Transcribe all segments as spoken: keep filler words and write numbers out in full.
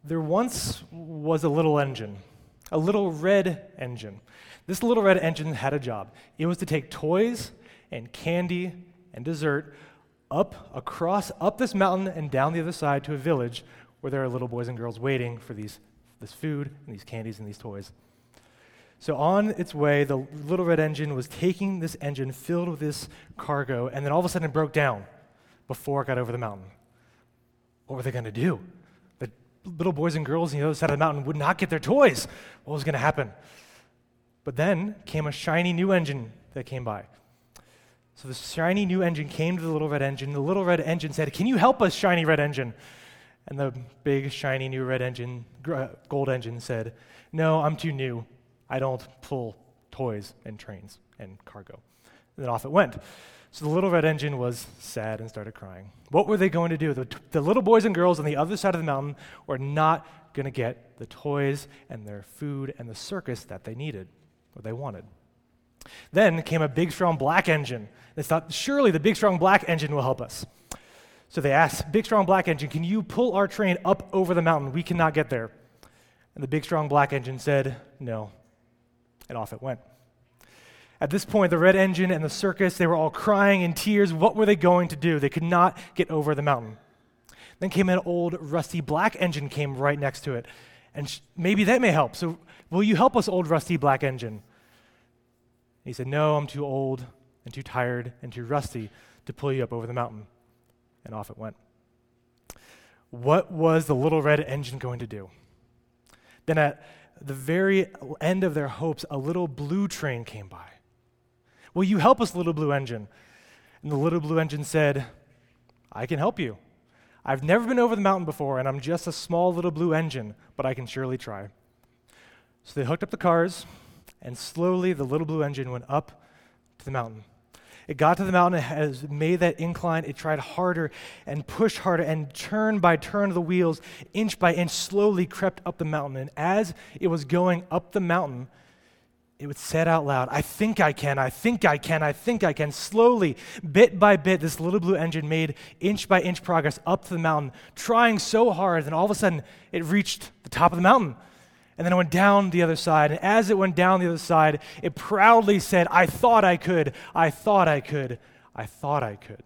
There once was a little engine, a little red engine. This little red engine had a job. It was to take toys and candy and dessert up across, up this mountain and down the other side to a village where there are little boys and girls waiting for these, this food and these candies and these toys. So on its way, the little red engine was taking this engine filled with this cargo, and then all of a sudden it broke down before it got over the mountain. What were they going to do? The little boys and girls on the other side of the mountain would not get their toys. What was going to happen? But then came a shiny new engine that came by. So the shiny new engine came to the little red engine. The little red engine said, "Can you help us, shiny red engine?" And the big, shiny new red engine, gold engine said, "No, I'm too new. I don't pull toys and trains and cargo." And then off it went. So the little red engine was sad and started crying. What were they going to do? The, t- the little boys and girls on the other side of the mountain were not going to get the toys and their food and the circus that they needed or they wanted. Then came a big, strong black engine. They thought, surely the big, strong black engine will help us. So they asked, "Big, strong black engine, can you pull our train up over the mountain? We cannot get there." And the big, strong black engine said, "No." And off it went. At this point, the red engine and the circus, they were all crying in tears. What were they going to do? They could not get over the mountain. Then came an old, rusty black engine came right next to it. And sh- maybe that may help. So will you help us, old, rusty black engine? He said, "No, I'm too old and too tired and too rusty to pull you up over the mountain." And off it went. What was the little red engine going to do? Then at the very end of their hopes, a little blue train came by. "Will you help us, little blue engine?" And the little blue engine said, "I can help you. I've never been over the mountain before, and I'm just a small little blue engine, but I can surely try." So they hooked up the cars, and slowly the little blue engine went up to the mountain. It got to the mountain, as it made that incline, it tried harder and pushed harder, and turn by turn of the wheels, inch by inch, slowly crept up the mountain. And as it was going up the mountain, it would say out loud, "I think I can, I think I can, I think I can." Slowly, bit by bit, this little blue engine made inch by inch progress up to the mountain, trying so hard, and all of a sudden, it reached the top of the mountain. And then it went down the other side. And as it went down the other side, it proudly said, "I thought I could, I thought I could, I thought I could."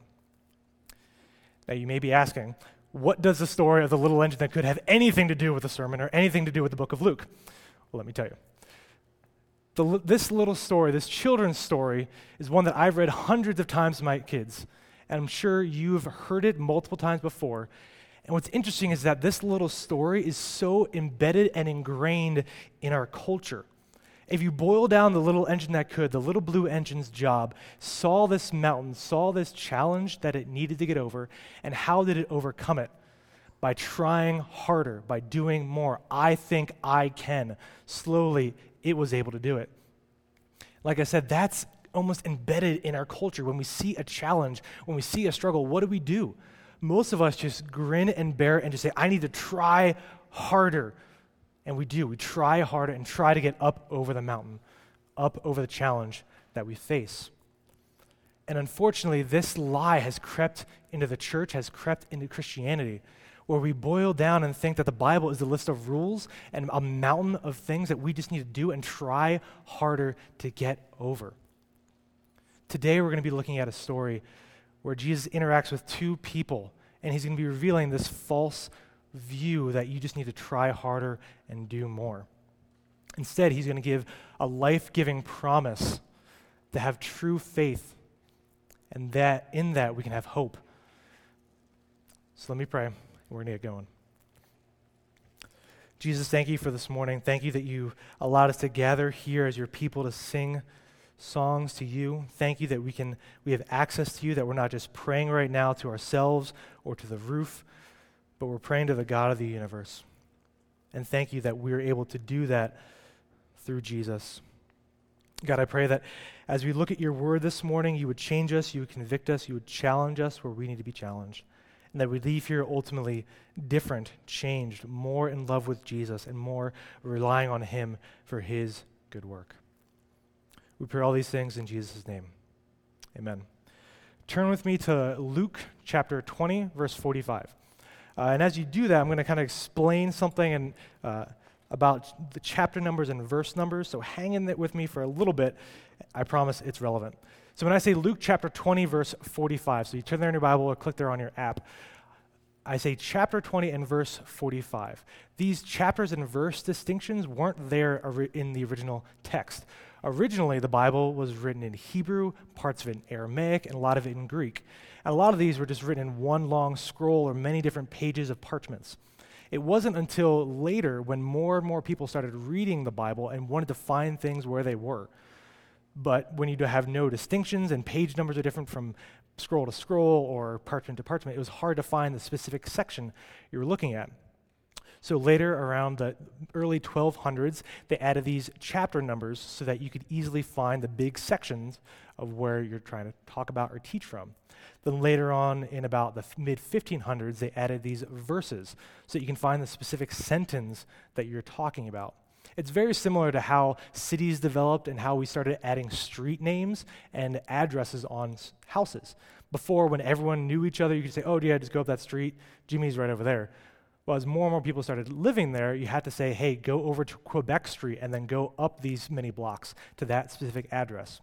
Now you may be asking, what does the story of the little engine that could have anything to do with the sermon or anything to do with the book of Luke? Well, let me tell you. The, this little story, this children's story, is one that I've read hundreds of times to my kids. And I'm sure you've heard it multiple times before. And what's interesting is that this little story is so embedded and ingrained in our culture. If you boil down the little engine that could, the little blue engine's job saw this mountain, saw this challenge that it needed to get over, and how did it overcome it? By trying harder, by doing more. I think I can. Slowly, it was able to do it. Like I said, that's almost embedded in our culture. When we see a challenge, when we see a struggle, what do we do? Most of us just grin and bear it and just say, "I need to try harder." And we do. We try harder and try to get up over the mountain, up over the challenge that we face. And unfortunately, this lie has crept into the church, has crept into Christianity, where we boil down and think that the Bible is a list of rules and a mountain of things that we just need to do and try harder to get over. Today, we're going to be looking at a story where Jesus interacts with two people, and he's going to be revealing this false view that you just need to try harder and do more. Instead, he's going to give a life-giving promise to have true faith, and that in that we can have hope. So let me pray, and we're going to get going. Jesus, thank you for this morning. Thank you that you allowed us to gather here as your people to sing songs to you. Thank you that we can we have access to you, that we're not just praying right now to ourselves or to the roof, but we're praying to the God of the universe. And thank you that we're able to do that through Jesus. God, I pray that as we look at your word this morning, you would change us, you would convict us, you would challenge us where we need to be challenged, and that we leave here ultimately different, changed, more in love with Jesus and more relying on him for his good work. We pray all these things in Jesus' name. Amen. Turn with me to Luke chapter twenty, verse forty-five. Uh, and as you do that, I'm going to kind of explain something and uh, about the chapter numbers and verse numbers, so hang in it with me for a little bit. I promise it's relevant. So when I say Luke chapter twenty, verse forty-five, so you turn there in your Bible or click there on your app, I say chapter twenty and verse forty-five. These chapters and verse distinctions weren't there ori- in the original text. Originally, the Bible was written in Hebrew, parts of it in Aramaic, and a lot of it in Greek. And a lot of these were just written in one long scroll or many different pages of parchments. It wasn't until later when more and more people started reading the Bible and wanted to find things where they were. But when you have no distinctions and page numbers are different from scroll to scroll or parchment to parchment, it was hard to find the specific section you were looking at. So later, around the early twelve hundreds, they added these chapter numbers so that you could easily find the big sections of where you're trying to talk about or teach from. Then later on, in about the mid fifteen hundreds, they added these verses so that you can find the specific sentence that you're talking about. It's very similar to how cities developed and how we started adding street names and addresses on s- houses. Before, when everyone knew each other, you could say, oh, yeah, just go up that street. Jimmy's right over there. Well, as more and more people started living there, you had to say, hey, go over to Quebec Street and then go up these many blocks to that specific address.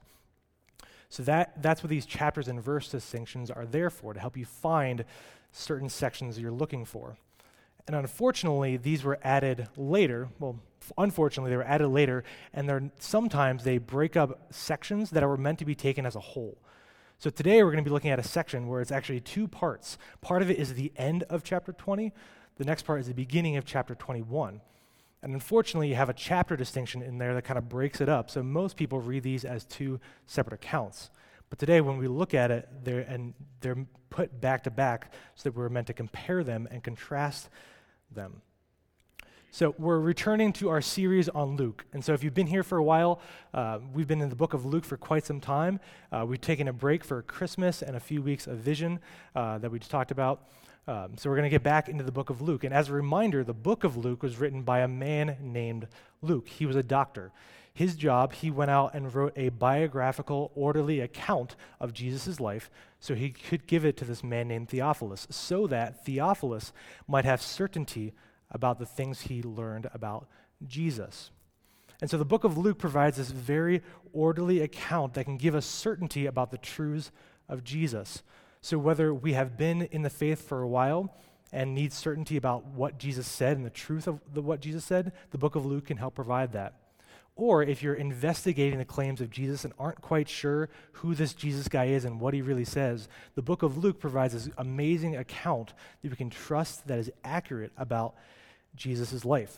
So that that's what these chapters and verse distinctions are there for, to help you find certain sections you're looking for. And unfortunately, these were added later. Well, f- unfortunately, they were added later, and they're sometimes they break up sections that were meant to be taken as a whole. So today we're going to be looking at a section where it's actually two parts. Part of it is the end of chapter twenty. The next part is the beginning of chapter twenty-one. And unfortunately, you have a chapter distinction in there that kind of breaks it up. So most people read these as two separate accounts. But today, when we look at it, they're, and they're put back to back so that we're meant to compare them and contrast them. So we're returning to our series on Luke. And so if you've been here for a while, uh, we've been in the book of Luke for quite some time. Uh, we've taken a break for Christmas and a few weeks of vision uh, that we just talked about. Um, so we're going to get back into the book of Luke. And as a reminder, the book of Luke was written by a man named Luke. He was a doctor. His job, he went out and wrote a biographical, orderly account of Jesus' life so he could give it to this man named Theophilus, so that Theophilus might have certainty about the things he learned about Jesus. And so the book of Luke provides this very orderly account that can give us certainty about the truths of Jesus. So whether we have been in the faith for a while and need certainty about what Jesus said and the truth of the, what Jesus said, the book of Luke can help provide that. Or if you're investigating the claims of Jesus and aren't quite sure who this Jesus guy is and what he really says, the book of Luke provides this amazing account that we can trust that is accurate about Jesus' life.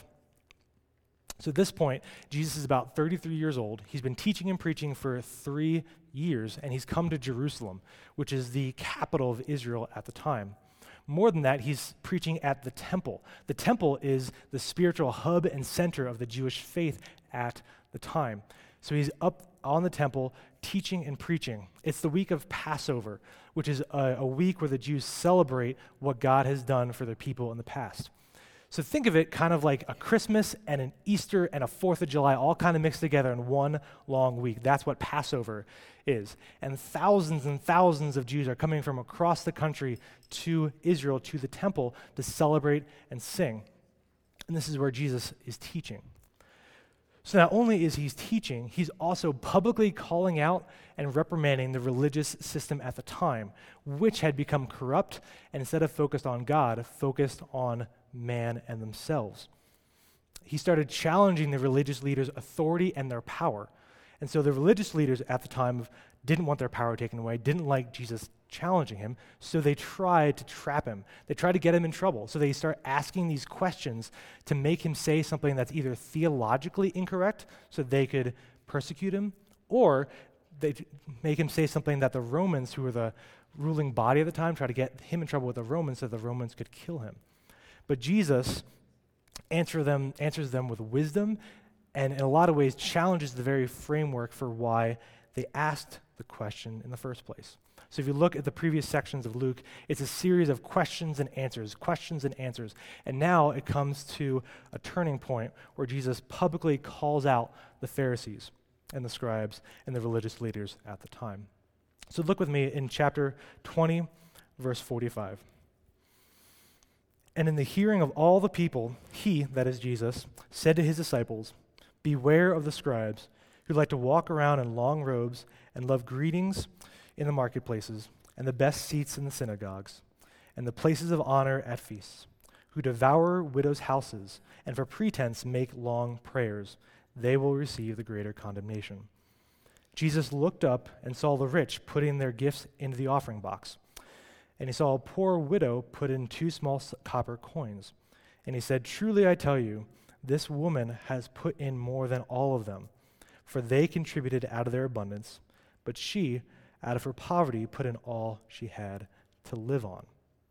So at this point, Jesus is about thirty-three years old. He's been teaching and preaching for three years, and he's come to Jerusalem, which is the capital of Israel at the time. More than that, he's preaching at the temple. The temple is the spiritual hub and center of the Jewish faith at the time. So he's up on the temple teaching and preaching. It's the week of Passover, which is a, a week where the Jews celebrate what God has done for their people in the past. So think of it kind of like a Christmas and an Easter and a fourth of July all kind of mixed together in one long week. That's what Passover is. And thousands and thousands of Jews are coming from across the country to Israel, to the temple, to celebrate and sing. And this is where Jesus is teaching. So not only is he teaching, he's also publicly calling out and reprimanding the religious system at the time, which had become corrupt and instead of focused on God, focused on man and themselves. He started challenging the religious leaders' authority and their power. And so the religious leaders at the time didn't want their power taken away, didn't like Jesus challenging him, so they tried to trap him. They tried to get him in trouble. So they start asking these questions to make him say something that's either theologically incorrect so they could persecute him, or they make him say something that the Romans, who were the ruling body at the time, tried to get him in trouble with the Romans so the Romans could kill him. But Jesus answer them, answers them with wisdom and in a lot of ways challenges the very framework for why they asked the question in the first place. So if you look at the previous sections of Luke, it's a series of questions and answers, questions and answers. And now it comes to a turning point where Jesus publicly calls out the Pharisees and the scribes and the religious leaders at the time. So look with me in chapter twenty, verse forty-five. And in the hearing of all the people, he, that is Jesus, said to his disciples, "Beware of the scribes who like to walk around in long robes and love greetings in the marketplaces and the best seats in the synagogues and the places of honor at feasts, who devour widows' houses and for pretense make long prayers. They will receive the greater condemnation." Jesus looked up and saw the rich putting their gifts into the offering box. And he saw a poor widow put in two small copper coins. And he said, "Truly I tell you, this woman has put in more than all of them, for they contributed out of their abundance, but she, out of her poverty, put in all she had to live on."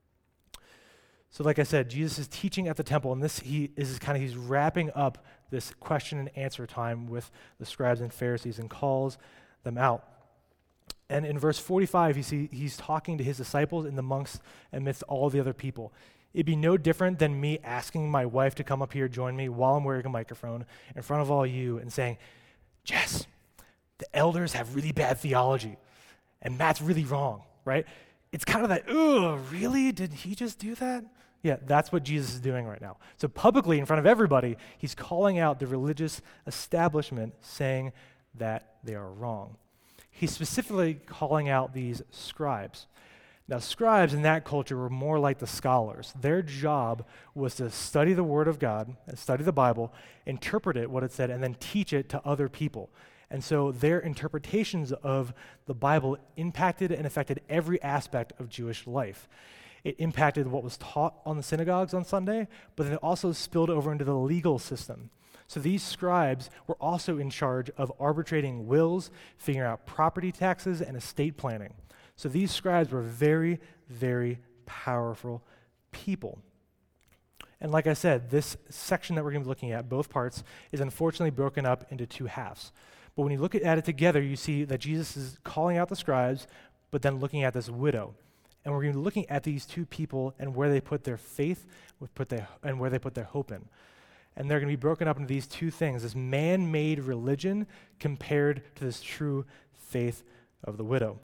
So like I said, Jesus is teaching at the temple, and this he is kind of, he's wrapping up this question and answer time with the scribes and Pharisees and calls them out. And in verse forty-five, you see he's talking to his disciples and the monks amidst all the other people. It'd be no different than me asking my wife to come up here, join me while I'm wearing a microphone in front of all you and saying, "Jess, the elders have really bad theology, and Matt's really wrong," right? It's kind of that, "Ugh, really? Did he just do that?" Yeah, that's what Jesus is doing right now. So publicly, in front of everybody, he's calling out the religious establishment, saying that they are wrong. He's specifically calling out these scribes. Now, scribes in that culture were more like the scholars. Their job was to study the Word of God, and study the Bible, interpret it, what it said, and then teach it to other people. And so their interpretations of the Bible impacted and affected every aspect of Jewish life. It impacted what was taught on the synagogues on Sunday, but then it also spilled over into the legal system. So these scribes were also in charge of arbitrating wills, figuring out property taxes, and estate planning. So these scribes were very, very powerful people. And like I said, this section that we're going to be looking at, both parts, is unfortunately broken up into two halves. But when you look at it together, you see that Jesus is calling out the scribes, but then looking at this widow. And we're going to be looking at these two people and where they put their faith put their, and where they put their hope in. And they're going to be broken up into these two things, this man-made religion compared to this true faith of the widow.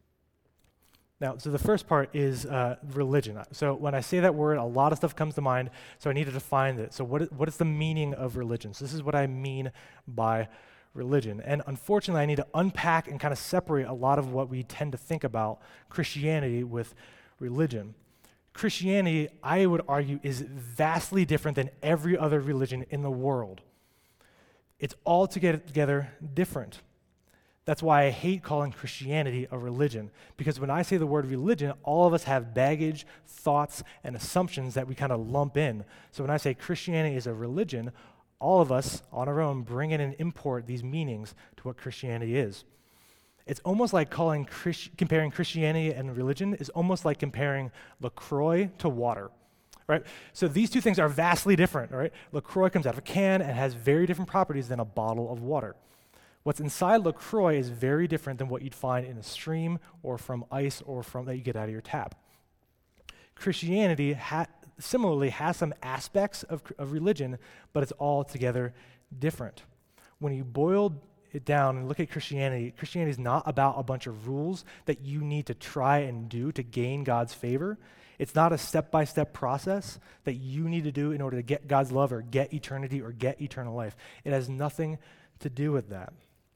Now, so the first part is uh, religion. So when I say that word, a lot of stuff comes to mind, so I need to define it. So what is, what is the meaning of religion? So this is what I mean by religion. And unfortunately, I need to unpack and kind of separate a lot of what we tend to think about Christianity with religion. Christianity, I would argue, is vastly different than every other religion in the world. It's altogether different. That's why I hate calling Christianity a religion, because when I say the word religion, all of us have baggage, thoughts, and assumptions that we kind of lump in. So when I say Christianity is a religion, all of us on our own bring in and import these meanings to what Christianity is. It's almost like calling Christ- comparing Christianity and religion is almost like comparing LaCroix to water, right? So these two things are vastly different, right? LaCroix comes out of a can and has very different properties than a bottle of water. What's inside LaCroix is very different than what you'd find in a stream or from ice or from that you get out of your tap. Christianity ha- similarly has some aspects of, of religion, but it's altogether different. When you boil it down and look at Christianity, Christianity is not about a bunch of rules that you need to try and do to gain God's favor. It's not a step-by-step process that you need to do in order to get God's love or get eternity or get eternal life. It has nothing to do with that.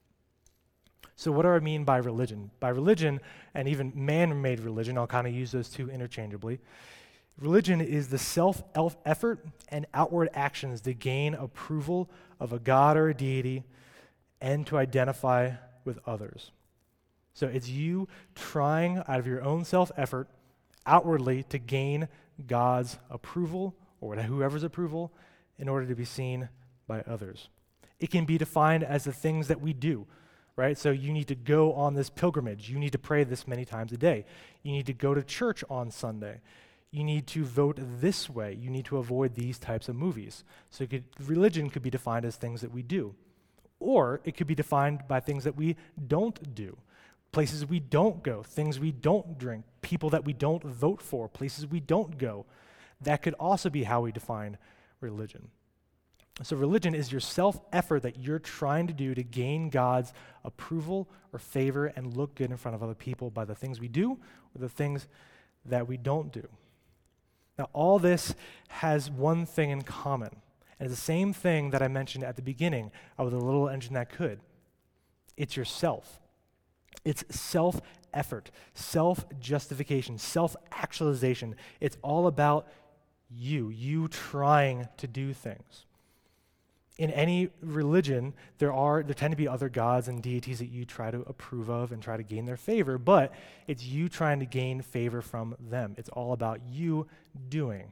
So what do I mean by religion? By religion, and even man-made religion, I'll kind of use those two interchangeably. Religion is the self-effort and outward actions to gain approval of a God or a deity and to identify with others. So it's you trying out of your own self-effort outwardly to gain God's approval or whoever's approval in order to be seen by others. It can be defined as the things that we do, right? So you need to go on this pilgrimage. You need to pray this many times a day. You need to go to church on Sunday. You need to vote this way. You need to avoid these types of movies. So it could, religion could be defined as things that we do. Or it could be defined by things that we don't do, places we don't go, things we don't drink, people that we don't vote for, places we don't go. That could also be how we define religion. So religion is your self-effort that you're trying to do to gain God's approval or favor and look good in front of other people by the things we do or the things that we don't do. Now, all this has one thing in common, and it's the same thing that I mentioned at the beginning of the little engine that could. It's yourself. It's self-effort, self-justification, self-actualization. It's all about you, you trying to do things. In any religion, there are there tend to be other gods and deities that you try to approve of and try to gain their favor, but it's you trying to gain favor from them. It's all about you doing.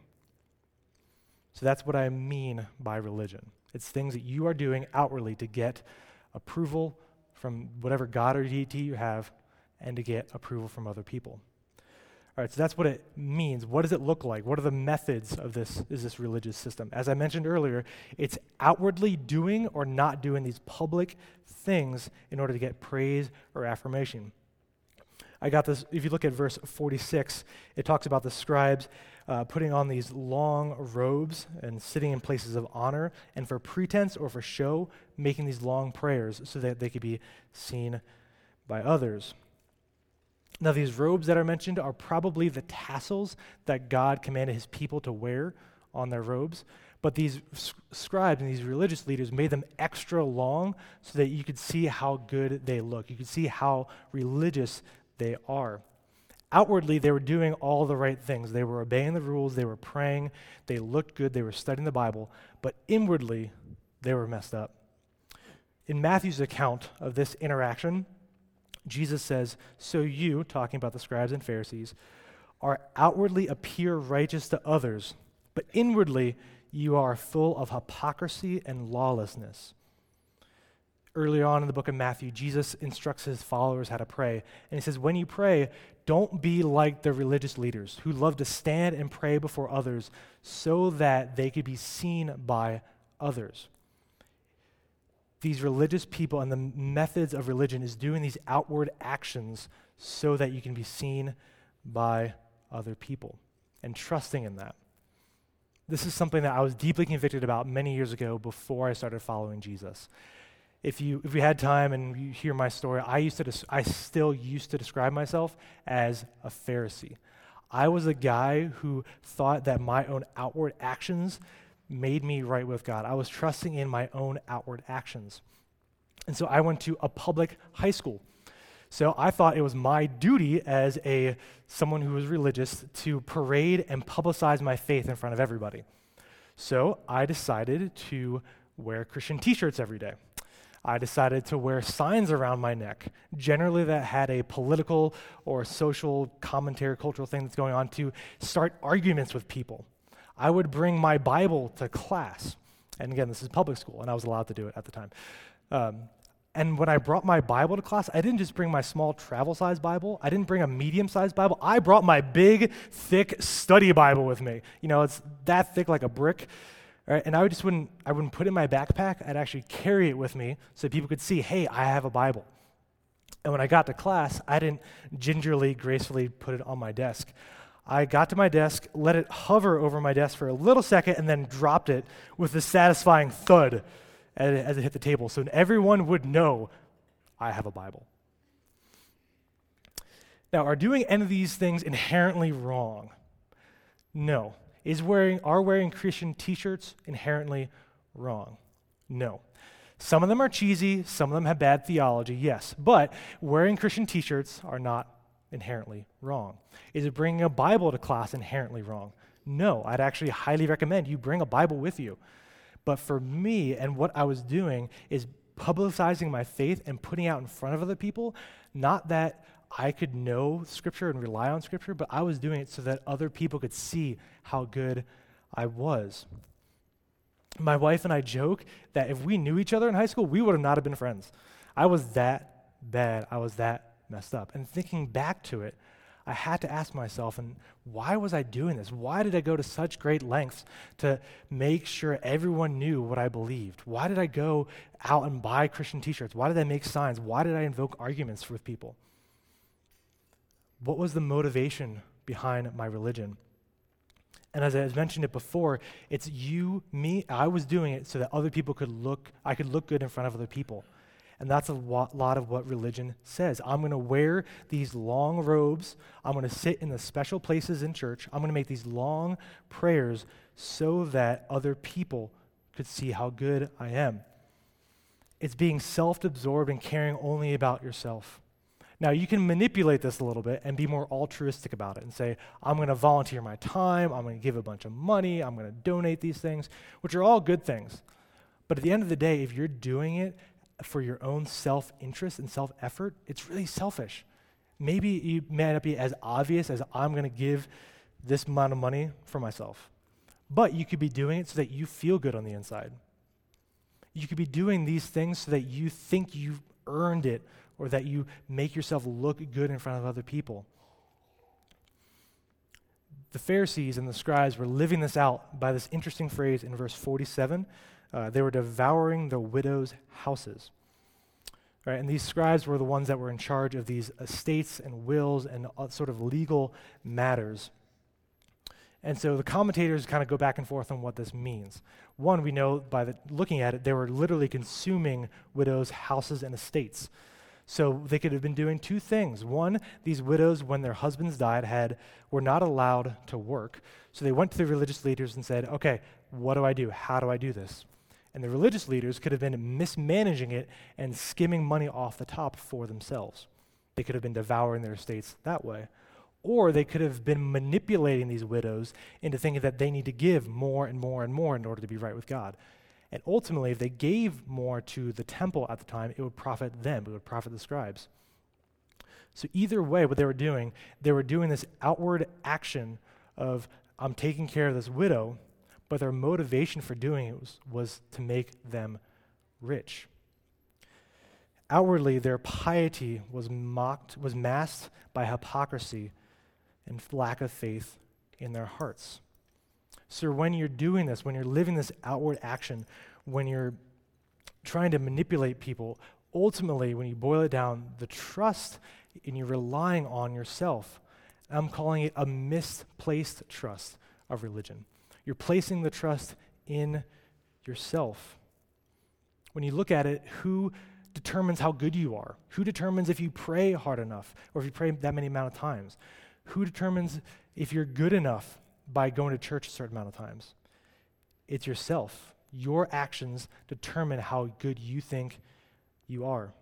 So that's what I mean by religion. It's things that you are doing outwardly to get approval from whatever god or deity you have and to get approval from other people. All right, so that's what it means. What does it look like? What are the methods of this, is this religious system? As I mentioned earlier, it's outwardly doing or not doing these public things in order to get praise or affirmation. I got this, if you look at verse forty-six, it talks about the scribes uh, putting on these long robes and sitting in places of honor, and for pretense or for show, making these long prayers so that they could be seen by others. Now, these robes that are mentioned are probably the tassels that God commanded his people to wear on their robes, but these s- scribes and these religious leaders made them extra long so that you could see how good they look. You could see how religious they are. Outwardly, they were doing all the right things. They were obeying the rules, they were praying, they looked good, they were studying the Bible, but inwardly, they were messed up. In Matthew's account of this interaction, Jesus says, so you, talking about the scribes and Pharisees, are outwardly appear righteous to others, but inwardly you are full of hypocrisy and lawlessness. Earlier on in the book of Matthew, Jesus instructs his followers how to pray. And he says, when you pray, don't be like the religious leaders who love to stand and pray before others so that they could be seen by others. These religious people and the methods of religion is doing these outward actions so that you can be seen by other people and trusting in that. This is something that I was deeply convicted about many years ago before I started following Jesus. If you if we had time and you hear my story, I used to des- I still used to describe myself as a Pharisee. I was a guy who thought that my own outward actions made me right with God. I was trusting in my own outward actions. And so I went to a public high school. So I thought it was my duty as a someone who was religious to parade and publicize my faith in front of everybody. So I decided to wear Christian t-shirts every day. I decided to wear signs around my neck, generally that had a political or social commentary, cultural thing that's going on, to start arguments with people. I would bring my Bible to class. And again, this is public school, and I was allowed to do it at the time. Um, and when I brought my Bible to class, I didn't just bring my small travel-sized Bible. I didn't bring a medium-sized Bible. I brought my big, thick study Bible with me. You know, it's that thick like a brick. Right? And I would just wouldn't, I wouldn't put it in my backpack. I'd actually carry it with me so people could see, hey, I have a Bible. And when I got to class, I didn't gingerly, gracefully put it on my desk. I got to my desk, let it hover over my desk for a little second, and then dropped it with a satisfying thud as it, as it hit the table, so everyone would know I have a Bible. Now, are doing any of these things inherently wrong? No. Is wearing are wearing Christian t-shirts inherently wrong? No. Some of them are cheesy, some of them have bad theology, yes, but wearing Christian t-shirts are not inherently wrong. Is it bringing a Bible to class inherently wrong? No, I'd actually highly recommend you bring a Bible with you. But for me, and what I was doing is publicizing my faith and putting out in front of other people, not that I could know Scripture and rely on Scripture, but I was doing it so that other people could see how good I was. My wife and I joke that if we knew each other in high school, we would have not have been friends. I was that bad. I was that messed up. And thinking back to it, I had to ask myself, and why was I doing this? Why did I go to such great lengths to make sure everyone knew what I believed? Why did I go out and buy Christian t-shirts? Why did I make signs? Why did I invoke arguments with people? What was the motivation behind my religion? And as I mentioned it before, it's you, me, I was doing it so that other people could look, I could look good in front of other people. And that's a lot of what religion says. I'm going to wear these long robes. I'm going to sit in the special places in church. I'm going to make these long prayers so that other people could see how good I am. It's being self-absorbed and caring only about yourself. Now, you can manipulate this a little bit and be more altruistic about it and say, I'm going to volunteer my time, I'm going to give a bunch of money, I'm going to donate these things, which are all good things. But at the end of the day, if you're doing it for your own self-interest and self-effort, it's really selfish. Maybe it may not be as obvious as I'm going to give this amount of money for myself. But you could be doing it so that you feel good on the inside. You could be doing these things so that you think you've earned it or that you make yourself look good in front of other people. The Pharisees and the scribes were living this out by this interesting phrase in verse forty-seven. Uh, they were devouring the widows' houses. Right? And these scribes were the ones that were in charge of these estates and wills and uh, sort of legal matters. And so the commentators kind of go back and forth on what this means. One, we know by the, looking at it, they were literally consuming widows' houses and estates. So they could have been doing two things. One, these widows, when their husbands died, had were not allowed to work. So they went to the religious leaders and said, okay, what do I do? How do I do this? And the religious leaders could have been mismanaging it and skimming money off the top for themselves. They could have been devouring their estates that way. Or they could have been manipulating these widows into thinking that they need to give more and more and more in order to be right with God. And ultimately, if they gave more to the temple at the time, it would profit them. It would profit the scribes. So either way, what they were doing, they were doing this outward action of, I'm taking care of this widow, but their motivation for doing it was, was to make them rich. Outwardly, their piety was mocked, was masked by hypocrisy and lack of faith in their hearts. So when you're doing this, when you're living this outward action, when you're trying to manipulate people, ultimately, when you boil it down, the trust and you're relying on yourself, I'm calling it a misplaced trust of religion. You're placing the trust in yourself. When you look at it, who determines how good you are? Who determines if you pray hard enough or if you pray that many amount of times? Who determines if you're good enough by going to church a certain amount of times? It's yourself. Your actions determine how good you think you are.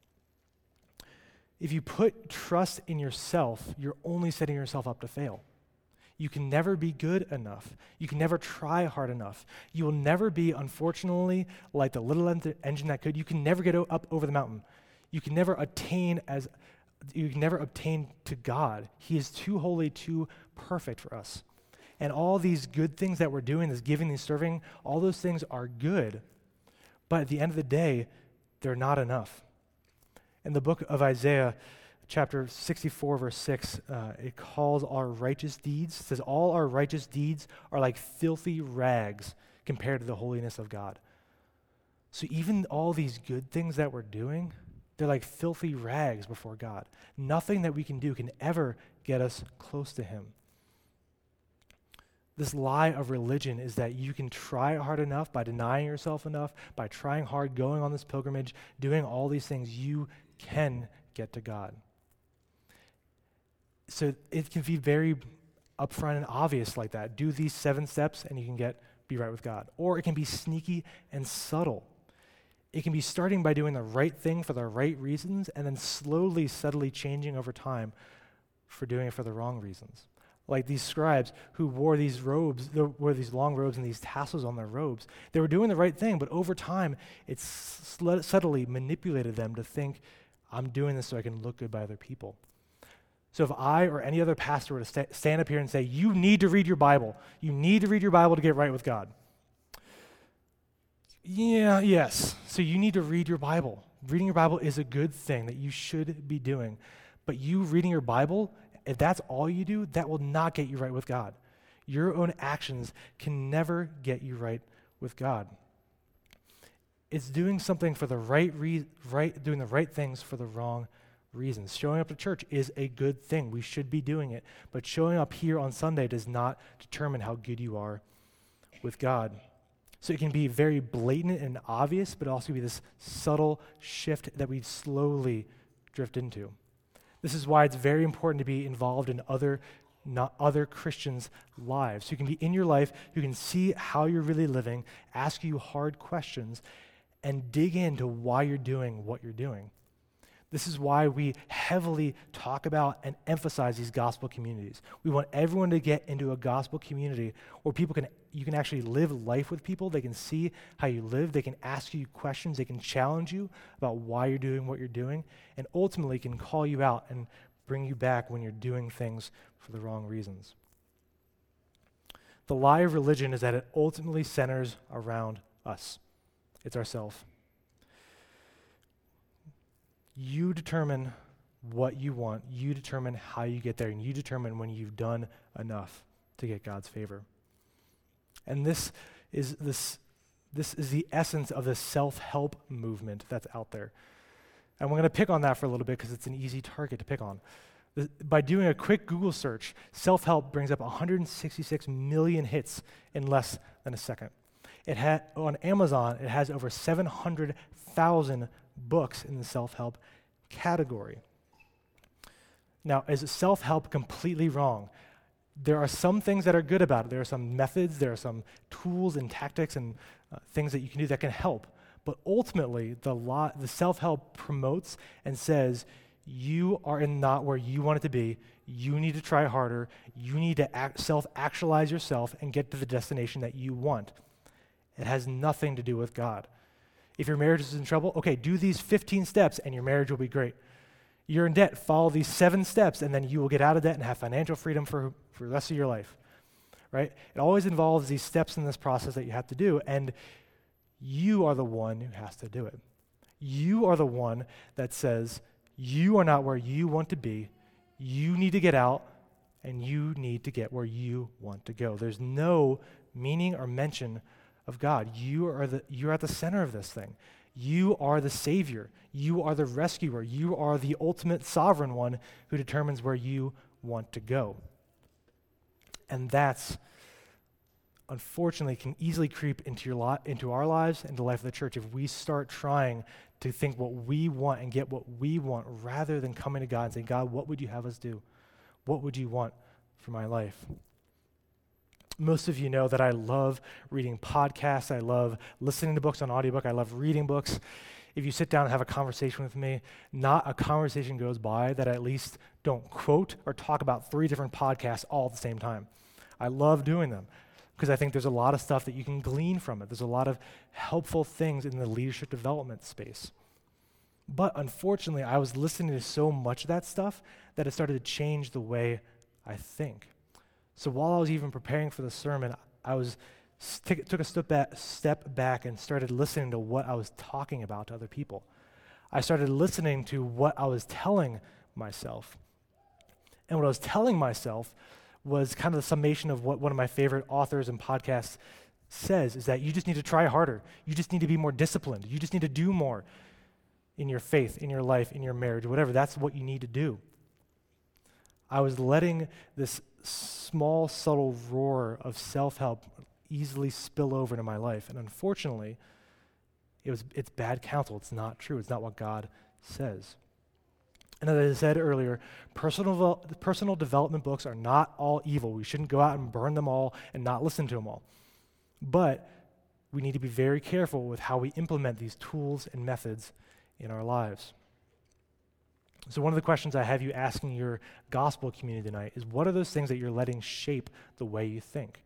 If you put trust in yourself, you're only setting yourself up to fail. You can never be good enough. You can never try hard enough. You will never be, unfortunately, like the little en- engine that could. You can never get o- up over the mountain. You can never attain as you can never obtain to God. He is too holy, too perfect for us. And all these good things that we're doing, this giving, this serving, all those things are good. But at the end of the day, they're not enough. In the book of Isaiah, chapter sixty-four, verse six, uh, it calls our righteous deeds, it says all our righteous deeds are like filthy rags compared to the holiness of God. So even all these good things that we're doing, they're like filthy rags before God. Nothing that we can do can ever get us close to him. This lie of religion is that you can try hard enough by denying yourself enough, by trying hard, going on this pilgrimage, doing all these things, you can get to God. So it can be very upfront and obvious like that. Do these seven steps and you can get be right with God. Or it can be sneaky and subtle. It can be starting by doing the right thing for the right reasons and then slowly, subtly changing over time for doing it for the wrong reasons. Like these scribes who wore these robes, wore these long robes and these tassels on their robes. They were doing the right thing, but over time, it sl- subtly manipulated them to think, I'm doing this so I can look good by other people. So if I or any other pastor were to sta- stand up here and say, you need to read your Bible. You need to read your Bible to get right with God. Yeah, yes. So you need to read your Bible. Reading your Bible is a good thing that you should be doing. But you reading your Bible, if that's all you do, that will not get you right with God. Your own actions can never get you right with God. It's doing something for the right re- right doing the right things for the wrong reasons. Showing up to church is a good thing. We should be doing it. But showing up here on Sunday does not determine how good you are with God. So it can be very blatant and obvious, but also be this subtle shift that we slowly drift into. This is why it's very important to be involved in other not other Christians' lives, who can be in your life, who can see how you're really living, ask you hard questions, and dig into why you're doing what you're doing. This is why we heavily talk about and emphasize these gospel communities. We want everyone to get into a gospel community where people can, you can actually live life with people. They can see how you live. They can ask you questions. They can challenge you about why you're doing what you're doing, and ultimately can call you out and bring you back when you're doing things for the wrong reasons. The lie of religion is that it ultimately centers around us. It's ourself. You determine what you want. You determine how you get there, and you determine when you've done enough to get God's favor. And this is this this is the essence of the self-help movement that's out there. And we're going to pick on that for a little bit because it's an easy target to pick on. The, by doing a quick Google search, self-help brings up one hundred sixty-six million hits in less than a second. It ha- on Amazon, it has over seven hundred thousand books in the self-help category. Now, is self-help completely wrong? There are some things that are good about it. There are some methods, there are some tools and tactics and uh, things that you can do that can help. But ultimately, the law, the self-help promotes and says, you are in not where you want it to be. You need to try harder. You need to act, self-actualize yourself and get to the destination that you want. It has nothing to do with God. If your marriage is in trouble, okay, do these fifteen steps and your marriage will be great. You're in debt, follow these seven steps and then you will get out of debt and have financial freedom for, for the rest of your life, right? It always involves these steps in this process that you have to do, and you are the one who has to do it. You are the one that says, you are not where you want to be, you need to get out, and you need to get where you want to go. There's no meaning or mention of God. You are the you're at the center of this thing. You are the Savior. You are the rescuer. You are the ultimate sovereign one who determines where you want to go. And that's, unfortunately, can easily creep into your lot, into our lives and the life of the church if we start trying to think what we want and get what we want rather than coming to God and saying, God, what would you have us do? What would you want for my life? Most of you know that I love reading podcasts. I love listening to books on audiobook. I love reading books. If you sit down and have a conversation with me, not a conversation goes by that I at least don't quote or talk about three different podcasts all at the same time. I love doing them because I think there's a lot of stuff that you can glean from it. There's a lot of helpful things in the leadership development space. But unfortunately, I was listening to so much of that stuff that it started to change the way I think. So while I was even preparing for the sermon, I was st- took a step back, step back and started listening to what I was talking about to other people. I started listening to what I was telling myself. And what I was telling myself was kind of the summation of what one of my favorite authors and podcasts says, is that you just need to try harder. You just need to be more disciplined. You just need to do more in your faith, in your life, in your marriage, whatever. That's what you need to do. I was letting this small, subtle roar of self-help easily spill over into my life. And unfortunately, it was it's bad counsel. It's not true. It's not what God says. And as I said earlier, personal, personal development books are not all evil. We shouldn't go out and burn them all and not listen to them all. But we need to be very careful with how we implement these tools and methods in our lives. So one of the questions I have you asking your gospel community tonight is, what are those things that you're letting shape the way you think?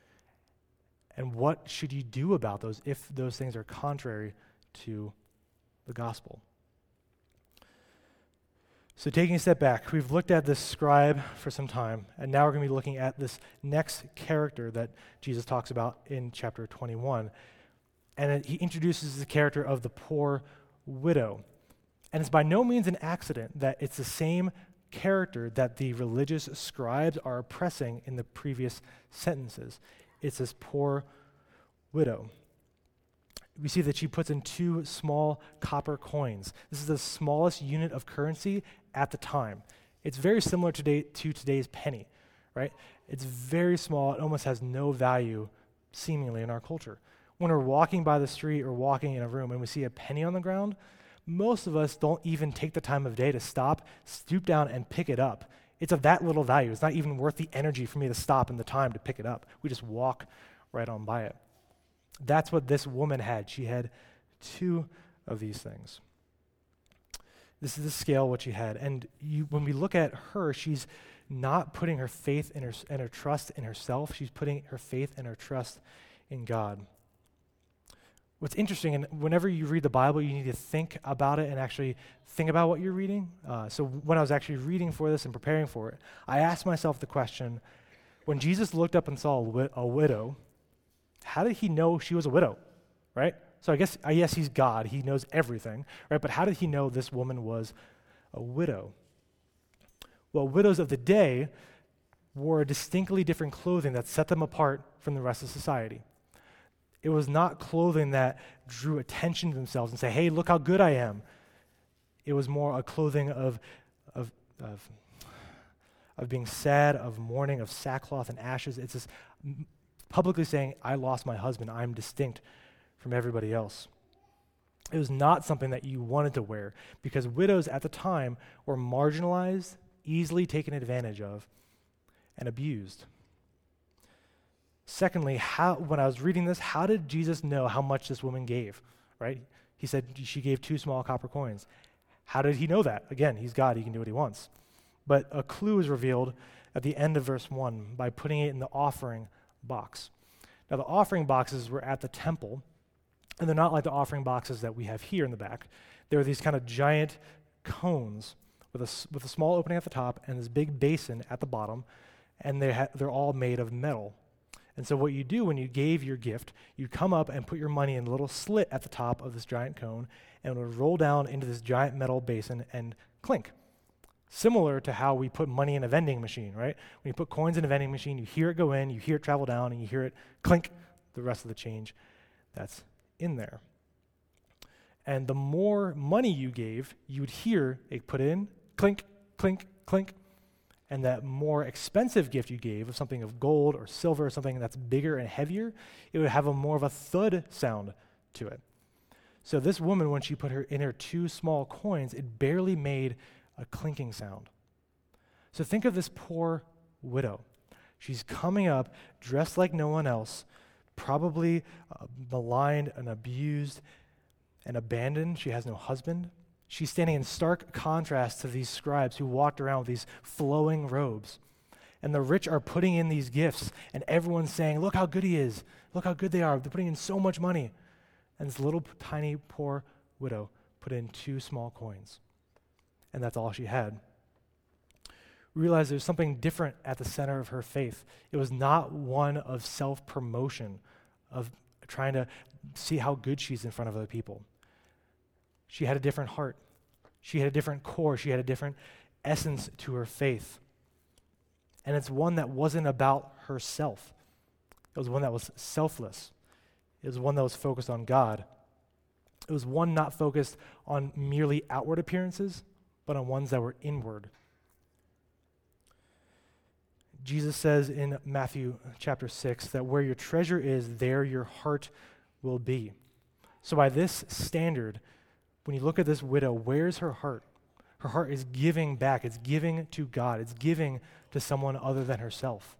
And what should you do about those if those things are contrary to the gospel? So taking a step back, we've looked at this scribe for some time, and now we're going to be looking at this next character that Jesus talks about in chapter twenty-one. And it, he introduces the character of the poor widow. And it's by no means an accident that it's the same character that the religious scribes are oppressing in the previous sentences. It's this poor widow. We see that she puts in two small copper coins. This is the smallest unit of currency at the time. It's very similar today to today's penny, right? It's very small. It almost has no value, seemingly, in our culture. When we're walking by the street or walking in a room and we see a penny on the ground, most of us don't even take the time of day to stop, stoop down, and pick it up. It's of that little value. It's not even worth the energy for me to stop and the time to pick it up. We just walk right on by it. That's what this woman had. She had two of these things. This is the scale of what she had. And you, when we look at her, she's not putting her faith in her, and her trust in herself. She's putting her faith and her trust in God. What's interesting, and whenever you read the Bible, you need to think about it and actually think about what you're reading. Uh, so when I was actually reading for this and preparing for it, I asked myself the question, when Jesus looked up and saw a, wi- a widow, how did he know she was a widow, right? So I guess, I guess he's God. He knows everything, right? But how did he know this woman was a widow? Well, widows of the day wore a distinctly different clothing that set them apart from the rest of society. It was not clothing that drew attention to themselves and say, hey, look how good I am. It was more a clothing of, of, of, of being sad, of mourning, of sackcloth and ashes. It's just publicly saying, I lost my husband. I'm distinct from everybody else. It was not something that you wanted to wear because widows at the time were marginalized, easily taken advantage of, and abused. Secondly, how, when I was reading this, how did Jesus know how much this woman gave, right? He said she gave two small copper coins. How did he know that? Again, he's God. He can do what he wants. But a clue is revealed at the end of verse one by putting it in the offering box. Now, the offering boxes were at the temple, and they're not like the offering boxes that we have here in the back. They're these kind of giant cones with a, with a small opening at the top and this big basin at the bottom, and they ha- they're all made of metal. And so what you do when you gave your gift, you come up and put your money in a little slit at the top of this giant cone, and it would roll down into this giant metal basin and clink. Similar to how we put money in a vending machine, right? When you put coins in a vending machine, you hear it go in, you hear it travel down, and you hear it clink, the rest of the change that's in there. And the more money you gave, you would hear it put in, clink, clink, clink. And that more expensive gift you gave, of something of gold or silver or something that's bigger and heavier, it would have a more of a thud sound to it. So this woman, when she put her in her two small coins, it barely made a clinking sound. So think of this poor widow. She's coming up dressed like no one else, probably uh, maligned and abused and abandoned. She has no husband. She's standing in stark contrast to these scribes who walked around with these flowing robes. And the rich are putting in these gifts, and everyone's saying, look how good he is. Look how good they are. They're putting in so much money. And this little tiny poor widow put in two small coins. And that's all she had. We realize there's something different at the center of her faith. It was not one of self-promotion, of trying to see how good she's in front of other people. She had a different heart. She had a different core. She had a different essence to her faith. And it's one that wasn't about herself. It was one that was selfless. It was one that was focused on God. It was one not focused on merely outward appearances, but on ones that were inward. Jesus says in Matthew chapter six that where your treasure is, there your heart will be. So by this standard, when you look at this widow, where's her heart? Her heart is giving back. It's giving to God. It's giving to someone other than herself.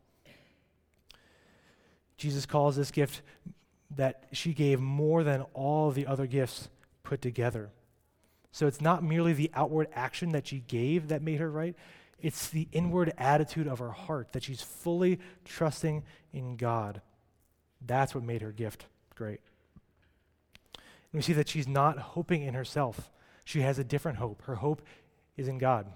Jesus calls this gift that she gave more than all the other gifts put together. So it's not merely the outward action that she gave that made her right. It's the inward attitude of her heart, that she's fully trusting in God. That's what made her gift great. And we see that she's not hoping in herself. She has a different hope. Her hope is in God.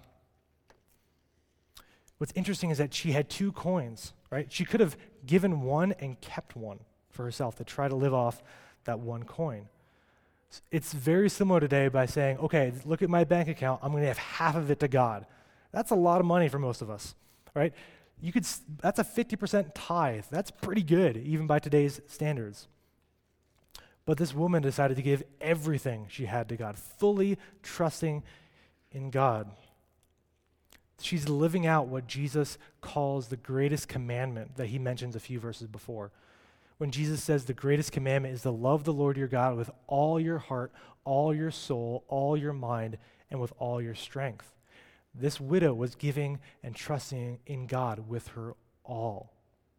What's interesting is that she had two coins, right? She could have given one and kept one for herself to try to live off that one coin. It's very similar today by saying, okay, look at my bank account. I'm going to have half of it to God. That's a lot of money for most of us, right? You could. That's a fifty percent tithe. That's pretty good, even by today's standards. But this woman decided to give everything she had to God, fully trusting in God. She's living out what Jesus calls the greatest commandment that he mentions a few verses before. when Jesus says the greatest commandment is to love the Lord your God with all your heart, all your soul, all your mind, and with all your strength. This widow was giving and trusting in God with her all.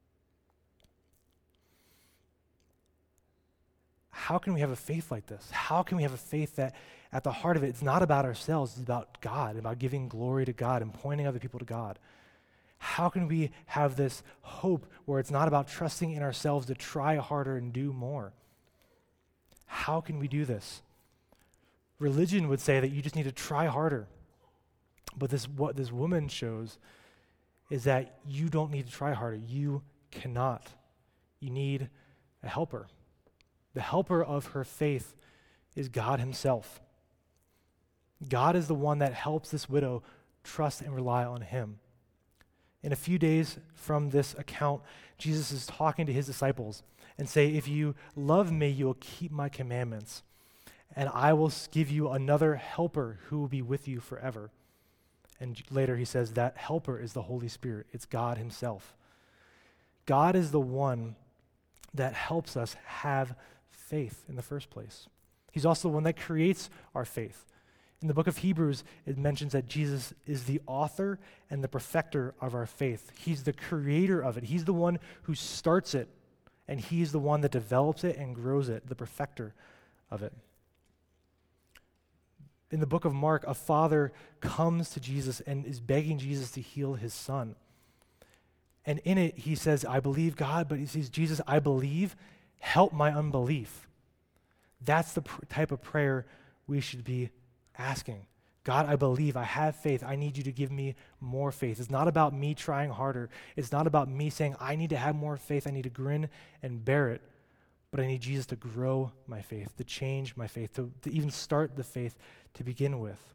How can we have a faith like this? How can we have a faith that at the heart of it, it's not about ourselves, it's about God, about giving glory to God and pointing other people to God? How can we have this hope where it's not about trusting in ourselves to try harder and do more? How can we do this? Religion would say that you just need to try harder. But this, what this woman shows is that you don't need to try harder. You cannot. You need a helper. The helper of her faith is God himself. God is the one that helps this widow trust and rely on him. In a few days from this account, Jesus is talking to his disciples and say, if you love me, you will keep my commandments, and I will give you another helper who will be with you forever. And later he says that helper is the Holy Spirit. It's God himself. God is the one that helps us have faith in the first place. He's also the one that creates our faith. In the book of Hebrews, it mentions that Jesus is the author and the perfecter of our faith. He's the creator of it. He's the one who starts it, and he's the one that develops it and grows it, the perfecter of it. In the book of Mark, a father comes to Jesus and is begging Jesus to heal his son. And in it, he says, I believe God, but he says, Jesus, I believe, help my unbelief. That's the pr- type of prayer we should be asking. God, I believe, I have faith. I need you to give me more faith. It's not about me trying harder. It's not about me saying, I need to have more faith. I need to grin and bear it. But I need Jesus to grow my faith, to change my faith, to, to even start the faith to begin with.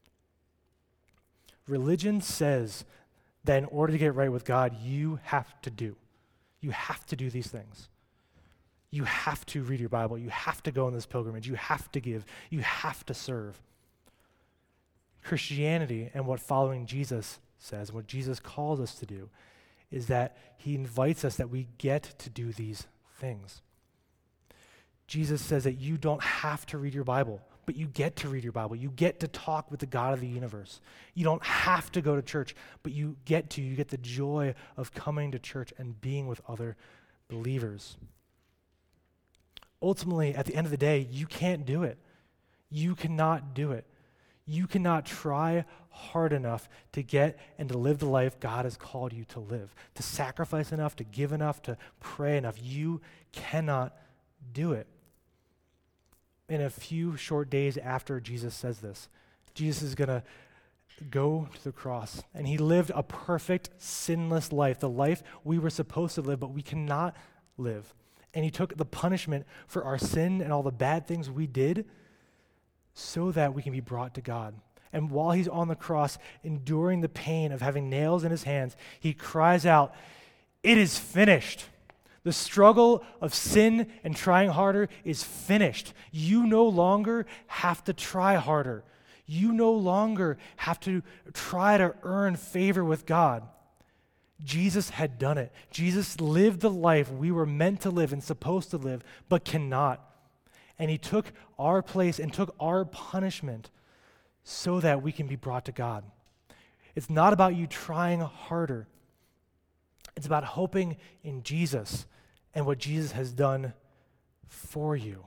Religion says that in order to get right with God, you have to do. You have to do these things. You have to read your Bible. You have to go on this pilgrimage. You have to give. You have to serve. Christianity and what following Jesus says, what Jesus calls us to do, is that he invites us that we get to do these things. Jesus says that you don't have to read your Bible, but you get to read your Bible. You get to talk with the God of the universe. You don't have to go to church, but you get to. You get the joy of coming to church and being with other believers. Ultimately, at the end of the day, you can't do it. You cannot do it. You cannot try hard enough to get and to live the life God has called you to live, to sacrifice enough, to give enough, to pray enough. You cannot do it. In a few short days after Jesus says this, Jesus is going to go to the cross, and he lived a perfect, sinless life, the life we were supposed to live, but we cannot live. And he took the punishment for our sin and all the bad things we did so that we can be brought to God. And while he's on the cross, enduring the pain of having nails in his hands, he cries out, "It is finished." The struggle of sin and trying harder is finished. You no longer have to try harder. You no longer have to try to earn favor with God. Jesus had done it. Jesus lived the life we were meant to live and supposed to live, but cannot. And he took our place and took our punishment so that we can be brought to God. It's not about you trying harder. It's about hoping in Jesus and what Jesus has done for you.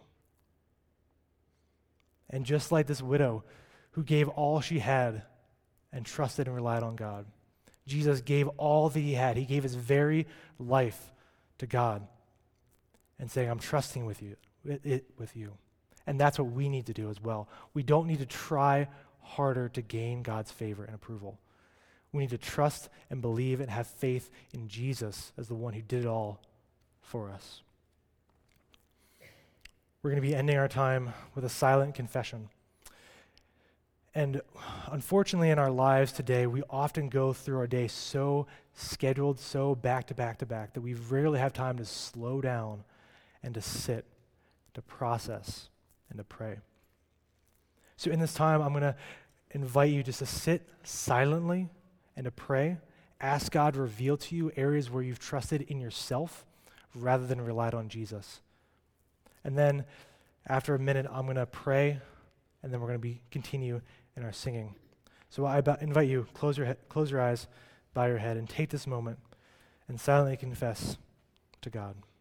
And just like this widow who gave all she had and trusted and relied on God, Jesus gave all that he had. He gave his very life to God and saying, I'm trusting with you, it with you. And that's what we need to do as well. We don't need to try harder to gain God's favor and approval. We need to trust and believe and have faith in Jesus as the one who did it all for us. We're going to be ending our time with a silent confession. And unfortunately in our lives today, we often go through our day so scheduled, so back to back to back, that we rarely have time to slow down and to sit, to process, and to pray. So in this time, I'm going to invite you just to sit silently and to pray. Ask God to reveal to you areas where you've trusted in yourself, rather than relied on Jesus. And then after a minute, I'm going to pray, and then we're going to be continue in our singing. So I b- invite you, close your, he- close your eyes, bow your head, and take this moment and silently confess to God.